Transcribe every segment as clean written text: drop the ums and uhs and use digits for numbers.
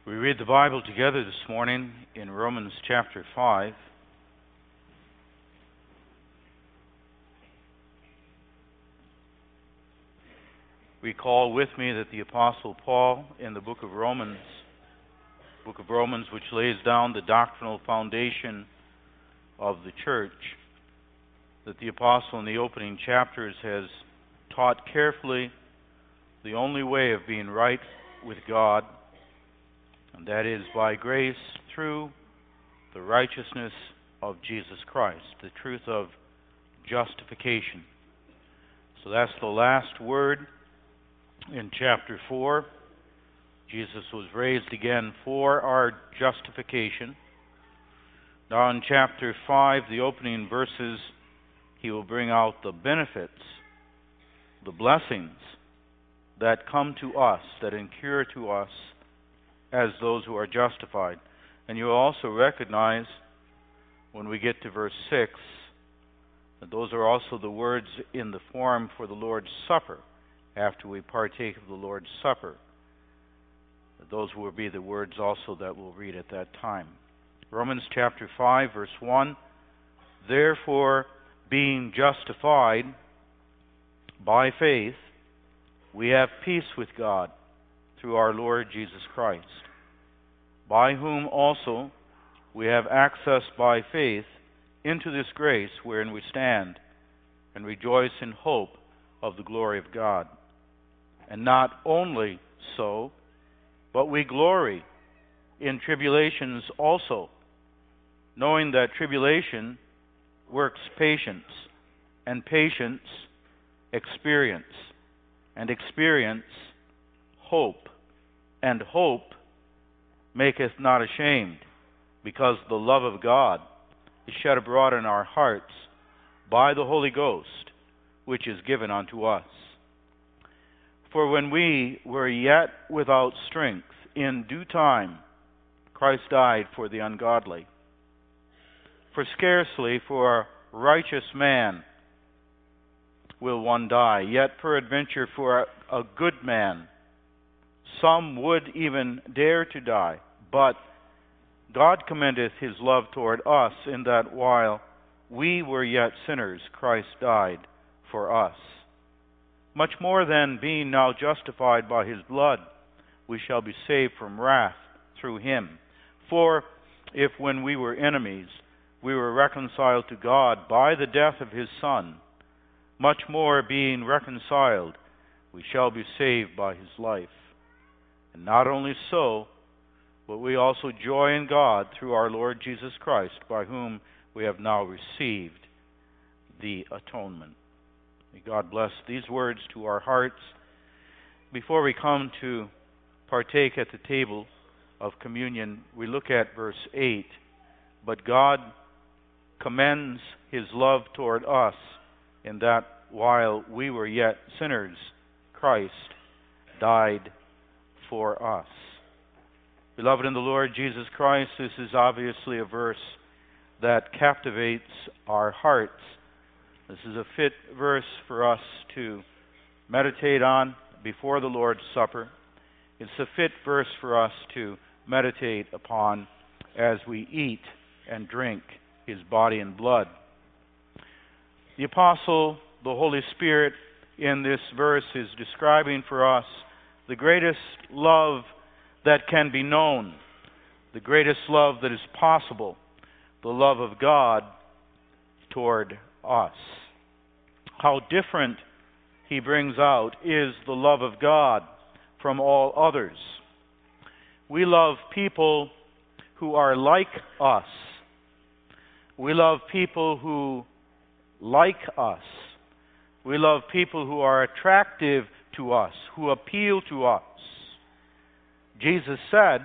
We read the Bible together this morning in Romans chapter 5. Recall with me that the Apostle Paul in the book of Romans, which lays down the doctrinal foundation of the church, that the Apostle in the opening chapters has taught carefully the only way of being right with God, and that is by grace through the righteousness of Jesus Christ, the truth of justification. So that's the last word in chapter 4. Jesus was raised again for our justification. Now in chapter 5, the opening verses, he will bring out the benefits, the blessings that come to us, that incur to us as those who are justified. And you will also recognize when we get to verse 6 that those are also the words in the form for the Lord's Supper. After we partake of the Lord's Supper, those will be the words also that we'll read at that time. Romans chapter 5, verse 1, therefore, being justified by faith, we have peace with God through our Lord Jesus Christ, by whom also we have access by faith into this grace wherein we stand, and rejoice in hope of the glory of God. And not only so, but we glory in tribulations also, knowing that tribulation works patience, and patience experience, and experience hope, and hope maketh not ashamed, because the love of God is shed abroad in our hearts by the Holy Ghost, which is given unto us. For when we were yet without strength, in due time Christ died for the ungodly. For scarcely for a righteous man will one die, yet peradventure for a good man some would even dare to die. But God commendeth his love toward us, in that while we were yet sinners, Christ died for us. Much more then, being now justified by his blood, we shall be saved from wrath through him. For if when we were enemies, we were reconciled to God by the death of his Son, much more being reconciled, we shall be saved by his life. And not only so, but we also joy in God through our Lord Jesus Christ, by whom we have now received the atonement. May God bless these words to our hearts. Before we come to partake at the table of communion, we look at verse 8. But God commends his love toward us, in that while we were yet sinners, Christ died for us. Beloved in the Lord Jesus Christ, this is obviously a verse that captivates our hearts. This is a fit verse for us to meditate on before the Lord's Supper. It's a fit verse for us to meditate upon as we eat and drink his body and blood. The Apostle, the Holy Spirit, in this verse is describing for us the greatest love that can be known, the greatest love that is possible, the love of God toward us. How different, he brings out, is the love of God from all others. We love people who are like us. We love people who like us. We love people who are attractive to us, who appeal to us. Jesus said,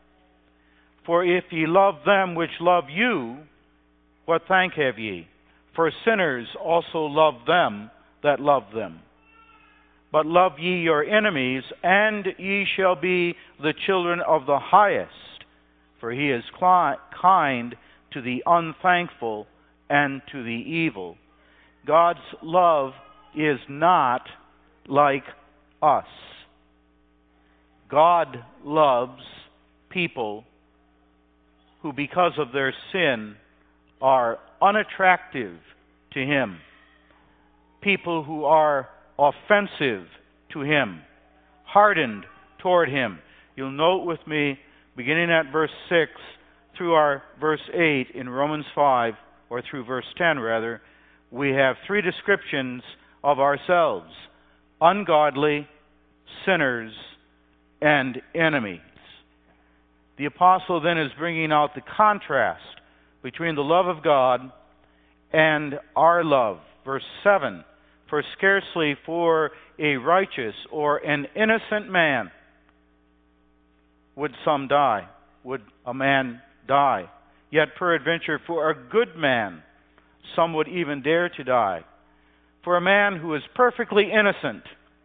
for if ye love them which love you, what thank have ye? For sinners also love them that love them. But love ye your enemies, and ye shall be the children of the highest, for he is kind to the unthankful and to the evil. God's love is not like us. God loves people who, because of their sin, are unattractive to Him. People who are offensive to Him, hardened toward Him. You'll note with me, beginning at verse 6 through our verse 8 in Romans 5, or through verse 10 rather, we have three descriptions of ourselves: ungodly, sinners, and enemies. The apostle then is bringing out the contrast between the love of God and our love. Verse 7, for scarcely for a righteous or an innocent man would some die, would a man die. Yet peradventure for a good man some would even dare to die. For a man who is perfectly innocent,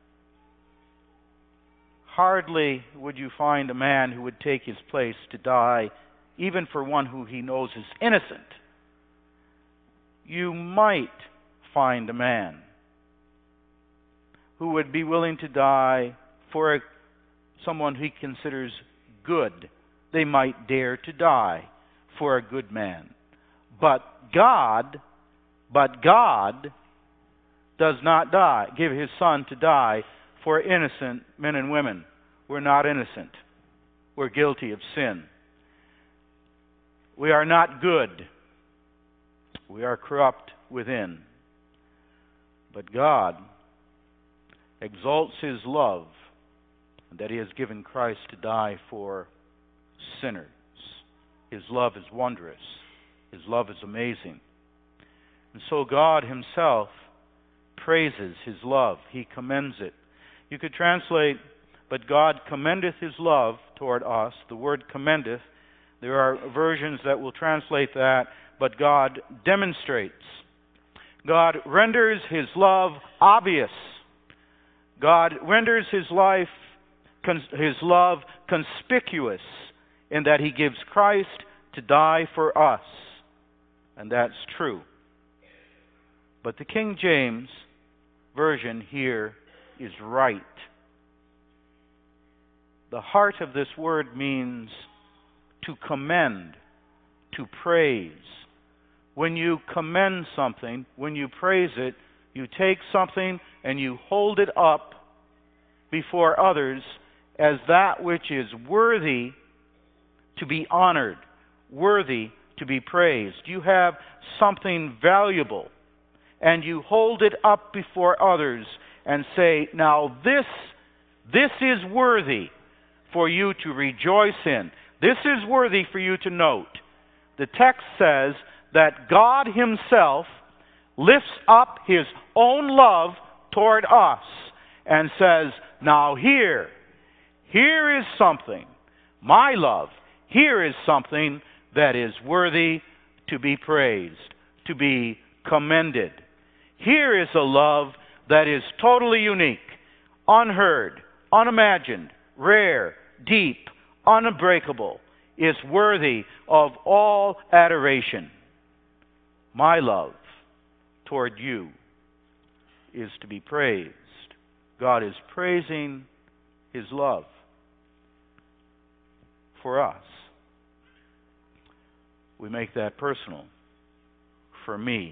hardly would you find a man who would take his place to die, even for one who he knows is innocent. You might find a man who would be willing to die for someone he considers good. They might dare to die for a good man. But God does not give His Son to die for innocent men and women. We're not innocent. We're guilty of sin. We are not good. We are corrupt within. But God exalts His love, that He has given Christ to die for sinners. His love is wondrous. His love is amazing. And so God Himself praises His love. He commends it. You could translate, but God commendeth His love toward us. The word commendeth, there are versions that will translate that, but God demonstrates. God renders His love obvious. God renders His love conspicuous in that He gives Christ to die for us. And that's true. But the King James Version here is right. The heart of this word means to commend, to praise. When you commend something, when you praise it, you take something and you hold it up before others as that which is worthy to be honored, worthy to be praised. You have something valuable, and you hold it up before others and say, now this is worthy for you to rejoice in. This is worthy for you to note. The text says that God Himself lifts up His own love toward us and says, now here is something, my love, here is something that is worthy to be praised, to be commended. Here is a love that is totally unique, unheard, unimagined, rare, deep, unbreakable, is worthy of all adoration. My love toward you is to be praised. God is praising His love for us. We make that personal for me.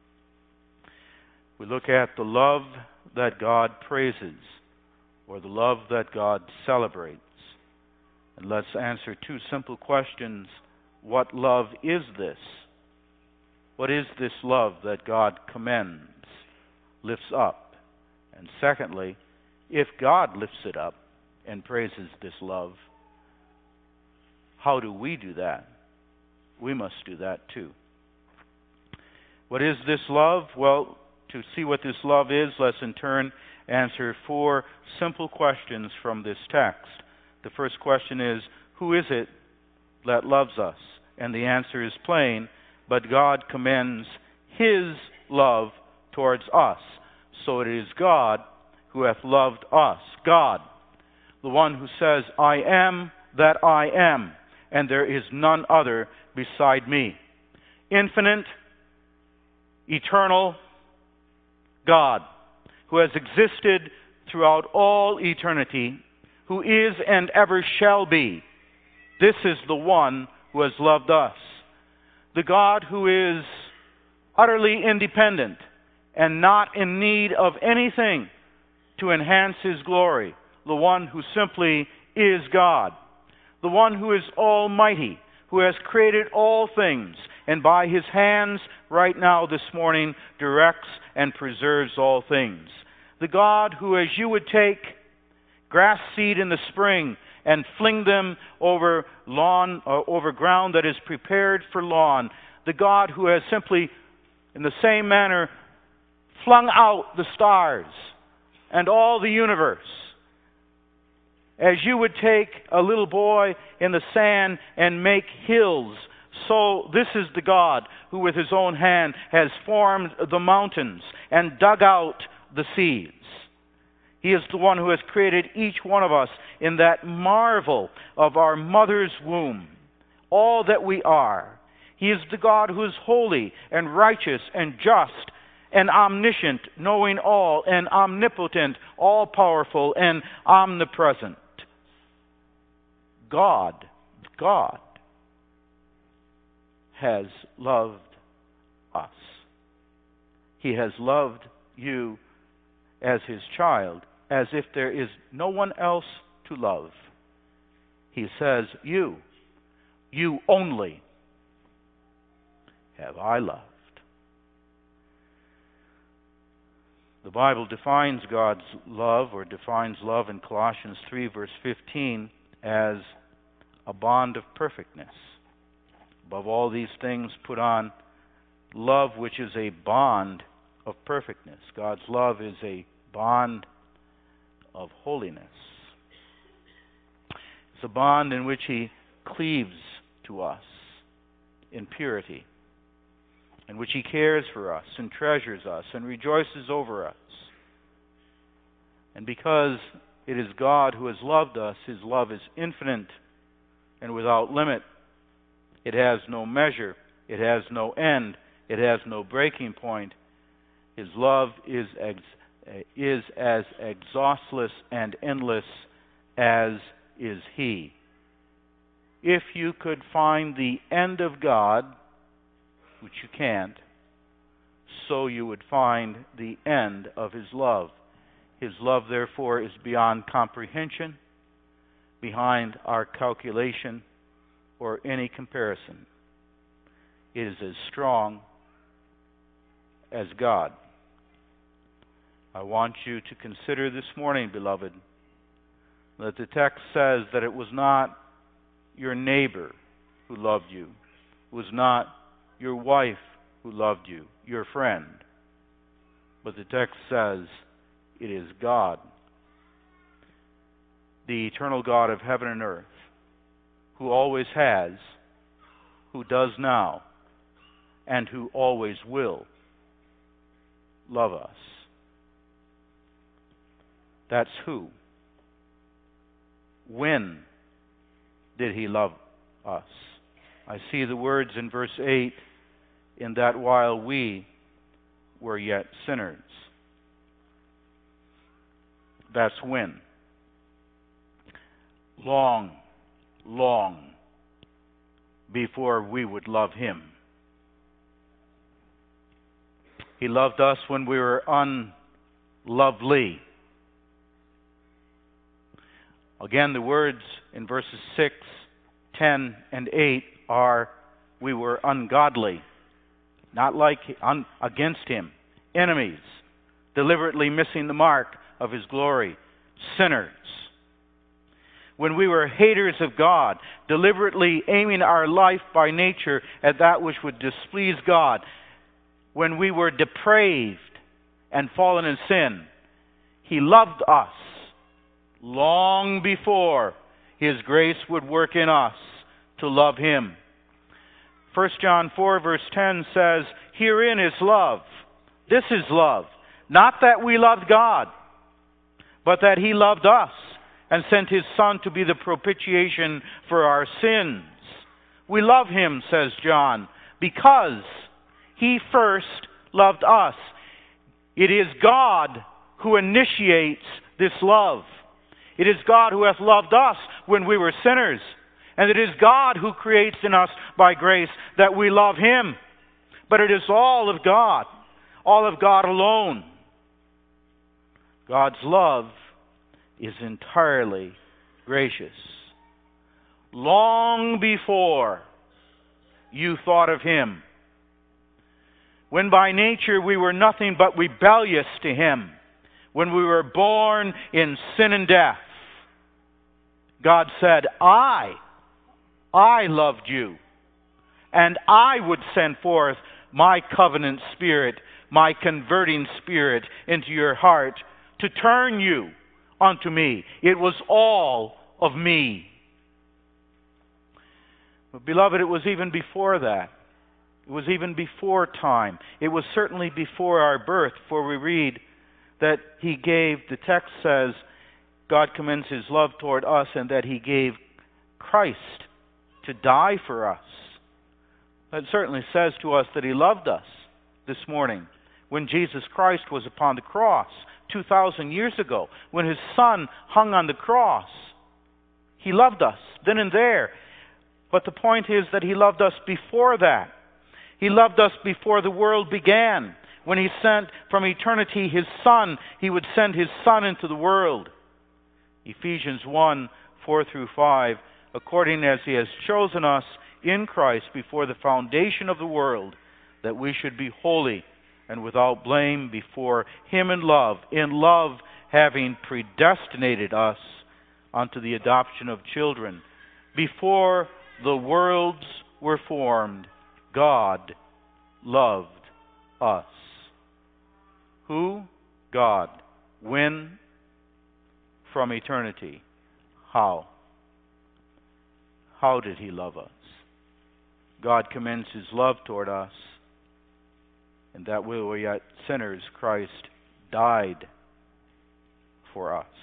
We look at the love that God praises, or the love that God celebrates. And let's answer two simple questions. What love is this? What is this love that God commends, lifts up? And secondly, if God lifts it up and praises this love, how do we do that? We must do that too. What is this love? Well, to see what this love is, let's in turn answer four simple questions from this text. The first question is, who is it that loves us? And the answer is plain, but God commends His love towards us. So it is God who hath loved us. God, the one who says, I am that I am, and there is none other beside me. Infinite, eternal God, who has existed throughout all eternity, who is and ever shall be. This is the one who has loved us. The God who is utterly independent and not in need of anything to enhance His glory. The one who simply is God. The one who is almighty, who has created all things, and by His hands right now this morning directs and preserves all things. The God who, as you would take grass seed in the spring and fling them over lawn, over ground that is prepared for lawn. The God who has simply, in the same manner, flung out the stars and all the universe. As you would take a little boy in the sand and make hills, so this is the God who with His own hand has formed the mountains and dug out the seas. He is the one who has created each one of us in that marvel of our mother's womb, all that we are. He is the God who is holy and righteous and just and omniscient, knowing all, and omnipotent, all-powerful, and omnipresent. God has loved us. He has loved you as His child, as if there is no one else to love. He says, you only have I loved. The Bible defines God's love, or defines love in Colossians 3, verse 15, as a bond of perfectness. Above all these things, put on love, which is a bond of perfectness. God's love is a bond of holiness. It's a bond in which He cleaves to us in purity, in which He cares for us and treasures us and rejoices over us. And because it is God who has loved us, His love is infinite and without limit. It has no measure. It has no end. It has no breaking point. His love is as exhaustless and endless as is He. If you could find the end of God, which you can't, so you would find the end of His love. His love, therefore, is beyond comprehension, behind our calculation, or any comparison. It is as strong as God. I want you to consider this morning, beloved, that the text says that it was not your neighbor who loved you. It was not your wife who loved you, your friend. But the text says it is God, the eternal God of heaven and earth, who always has, who does now, and who always will love us. That's who. When did He love us? I see the words in verse 8, in that while we were yet sinners. That's when. Long before we would love Him. He loved us when we were unlovely. Again, the words in verses 6, 10, and 8 are, we were ungodly, not like against Him, enemies, deliberately missing the mark of His glory, sinners. When we were haters of God, deliberately aiming our life by nature at that which would displease God. When we were depraved and fallen in sin, He loved us long before His grace would work in us to love Him. 1 John 4 verse 10 says, herein is love. This is love. Not that we loved God, but that He loved us and sent His Son to be the propitiation for our sins. We love Him, says John, because He first loved us. It is God who initiates this love. It is God who hath loved us when we were sinners. And it is God who creates in us by grace that we love Him. But it is all of God alone. God's love is entirely gracious. Long before you thought of Him, when by nature we were nothing but rebellious to Him, when we were born in sin and death, God said, I loved you, and I would send forth my covenant spirit, my converting spirit into your heart to turn you unto me. It was all of me. But beloved, it was even before that. It was even before time. It was certainly before our birth, for we read that He gave, the text says, God commends His love toward us and that He gave Christ to die for us. That certainly says to us that He loved us this morning when Jesus Christ was upon the cross 2,000 years ago, when His Son hung on the cross. He loved us then and there. But the point is that He loved us before that. He loved us before the world began. When He sent from eternity His Son, He would send His Son into the world. Ephesians 1, 4 through 5, according as He has chosen us in Christ before the foundation of the world, that we should be holy and without blame before Him in love having predestinated us unto the adoption of children. Before the worlds were formed, God loved us. Who? God. When? From eternity. How? How did He love us? God commends His love toward us, and that we were yet sinners, Christ died for us.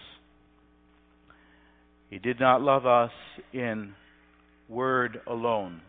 He did not love us in word alone,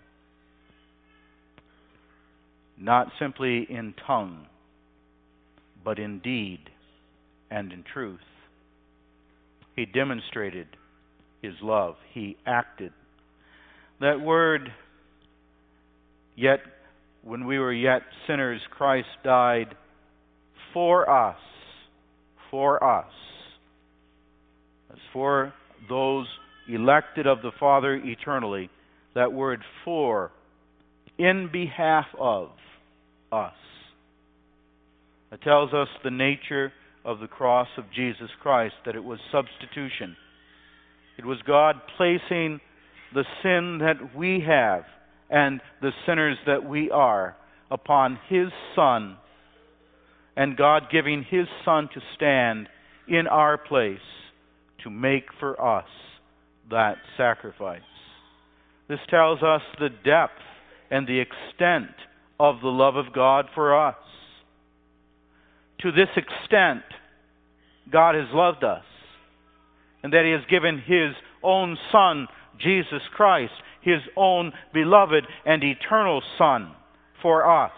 not simply in tongue, but in deed and in truth. He demonstrated His love. He acted. That word, yet when we were yet sinners, Christ died for us. For us. As for those elected of the Father eternally, that word for, in behalf of us. It tells us the nature of the cross of Jesus Christ, that it was substitution. It was God placing the sin that we have and the sinners that we are upon His Son, and God giving His Son to stand in our place to make for us that sacrifice. This tells us the depth and the extent of the love of God for us. To this extent, God has loved us, and that He has given His own Son, Jesus Christ, His own beloved and eternal Son, for us.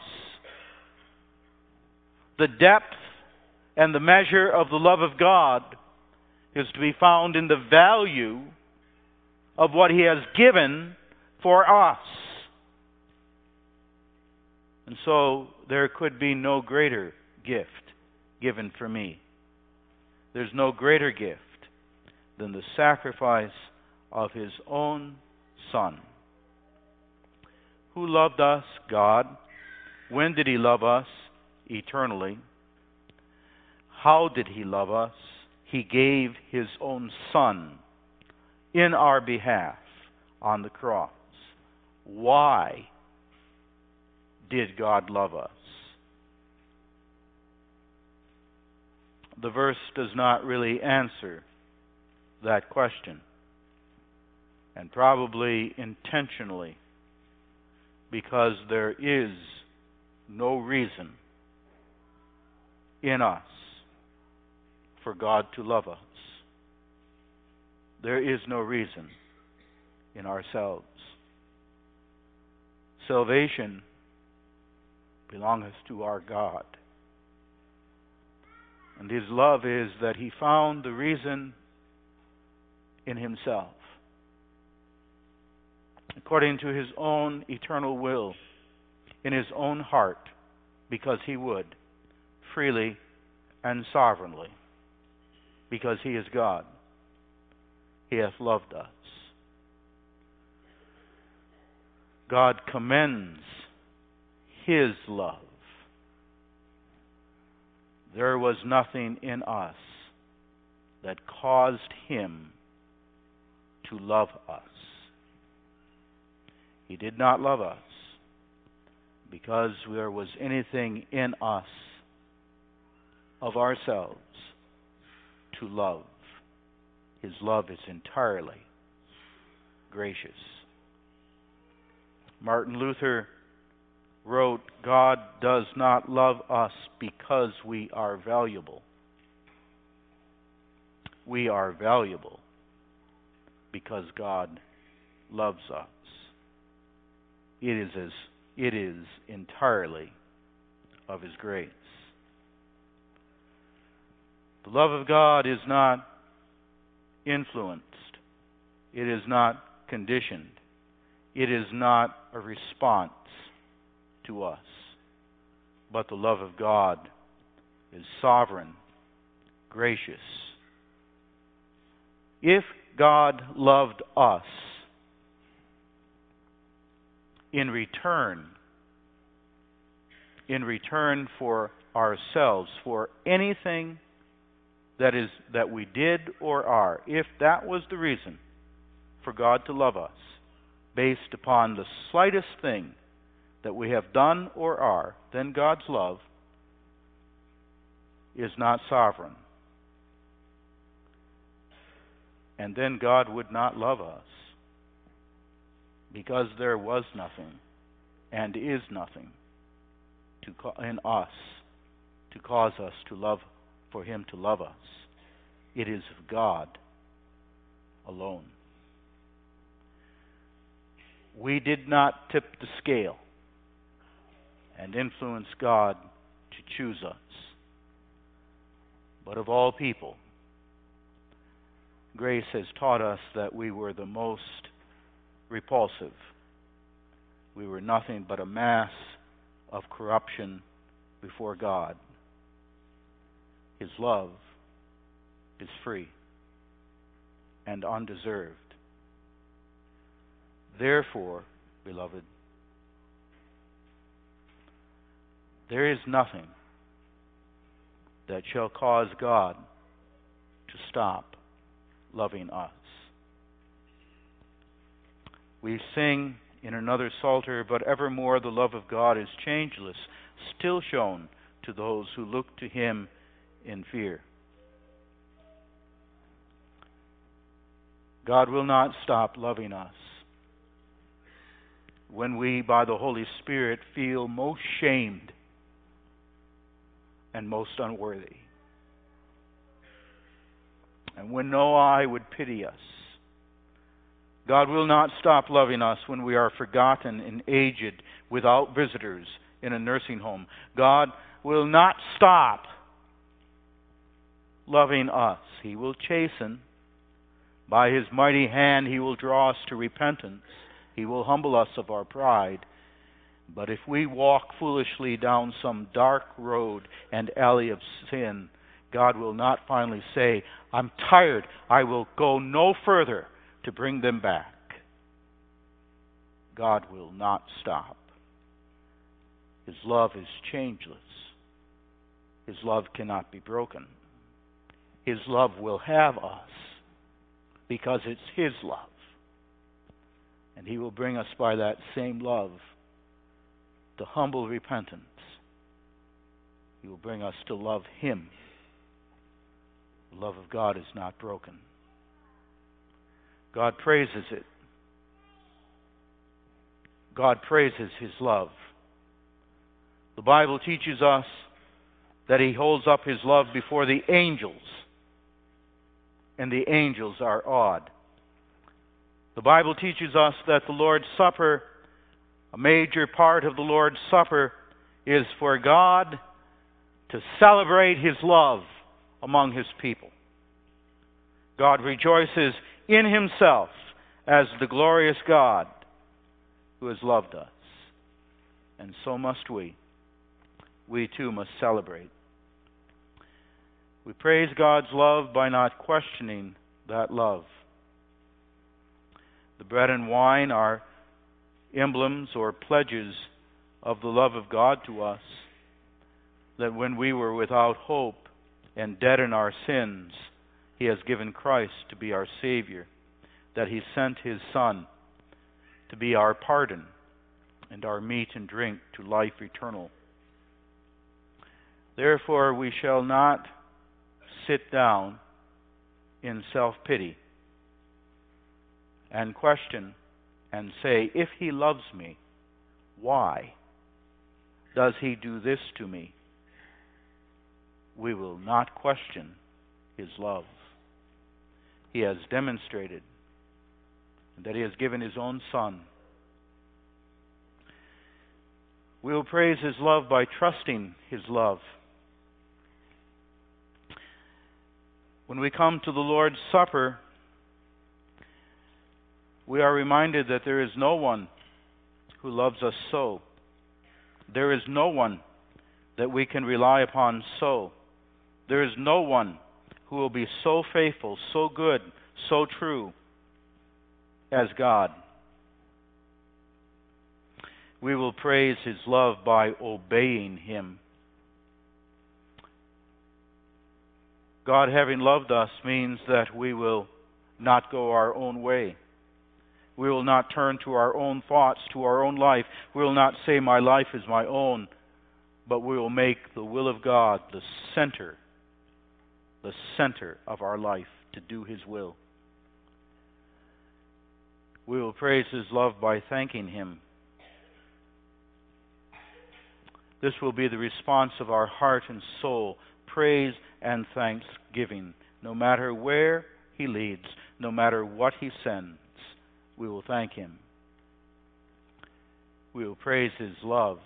The depth and the measure of the love of God is to be found in the value of what He has given for us. And so there could be no greater gift given for me. There's no greater gift than the sacrifice of His own Son. Who loved us? God. When did He love us? Eternally. How did He love us? He gave His own Son in our behalf on the cross. Why did God love us? The verse does not really answer that question, and probably intentionally, because there is no reason in us for God to love us. There is no reason in ourselves. Salvation belongeth to our God. And His love is that He found the reason in Himself. according to his own eternal will, in his own heart, because he would, freely and sovereignly, because he is God. He hath loved us. God commends his love. There was nothing in us that caused him to love us. He did not love us because there was anything in us of ourselves to love. His love is entirely gracious. Martin Luther wrote, God does not love us because we are valuable. We are valuable because God loves us. It is entirely of his grace. The love of God is not influenced. It is not conditioned. It is not a response to us. But the love of God is sovereign, gracious. If God loved us in return for ourselves, for anything that we did or are, if that was the reason for God to love us, based upon the slightest thing that we have done or are, then God's love is not sovereign. And then God would not love us, because there was nothing and is nothing in us to cause us to love, for him to love us. It is of God alone. We did not tip the scale and influence God to choose us. But of all people, grace has taught us that we were the most repulsive. We were nothing but a mass of corruption before God. His love is free and undeserved. Therefore, beloved, there is nothing that shall cause God to stop loving us. We sing in another psalter, but evermore the love of God is changeless, still shown to those who look to him in fear. God will not stop loving us when we, by the Holy Spirit, feel most shamed and most unworthy, and when no eye would pity us. God will not stop loving us when we are forgotten and aged without visitors in a nursing home. God will not stop loving us. He will chasten. By his mighty hand he will draw us to repentance. He will humble us of our pride. But if we walk foolishly down some dark road and alley of sin, God will not finally say, I'm tired, I will go no further to bring them back. God will not stop. His love is changeless. His love cannot be broken. His love will have us because it's his love. And he will bring us by that same love to humble repentance. He will bring us to love him. The love of God is not broken. God praises it. God praises his love. The Bible teaches us that he holds up his love before the angels, and the angels are awed. The Bible teaches us that the Lord's Supper, a major part of the Lord's Supper, is for God to celebrate his love among his people. God rejoices in himself as the glorious God who has loved us. And so must we. We too must celebrate. We praise God's love by not questioning that love. The bread and wine are emblems or pledges of the love of God to us, that when we were without hope and dead in our sins, He has given Christ to be our Savior, that He sent His Son to be our pardon and our meat and drink to life eternal. Therefore we shall not sit down in self-pity and question and say, if He loves me, why does He do this to me? We will not question His love. He has demonstrated that He has given His own Son. We will praise His love by trusting His love. When we come to the Lord's Supper, we are reminded that there is no one who loves us so. There is no one that we can rely upon so. There is no one who will be so faithful, so good, so true as God. We will praise His love by obeying Him. God having loved us means that we will not go our own way. We will not turn to our own thoughts, to our own life. We will not say, my life is my own, but we will make the will of God the center of our life, to do His will. We will praise His love by thanking Him. This will be the response of our heart and soul, praise and thanksgiving. No matter where He leads, no matter what He sends, we will thank Him. We will praise His love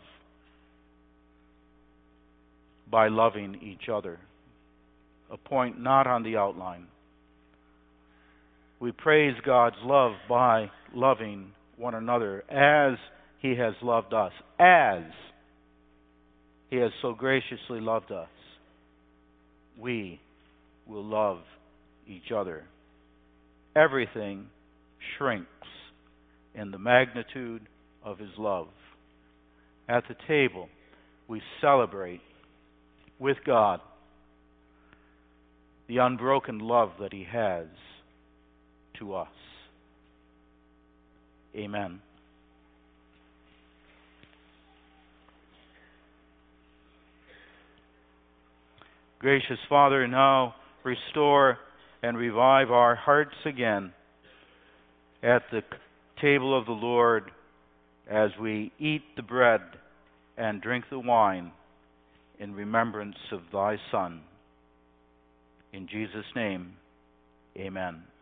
by loving each other. A point not on the outline. We praise God's love by loving one another as He has loved us, as He has so graciously loved us. We will love each other. Everything shrinks in the magnitude of His love. At the table, we celebrate with God the unbroken love that He has to us. Amen. Gracious Father, now restore and revive our hearts again at the table of the Lord as we eat the bread and drink the wine in remembrance of Thy Son. In Jesus' name, amen.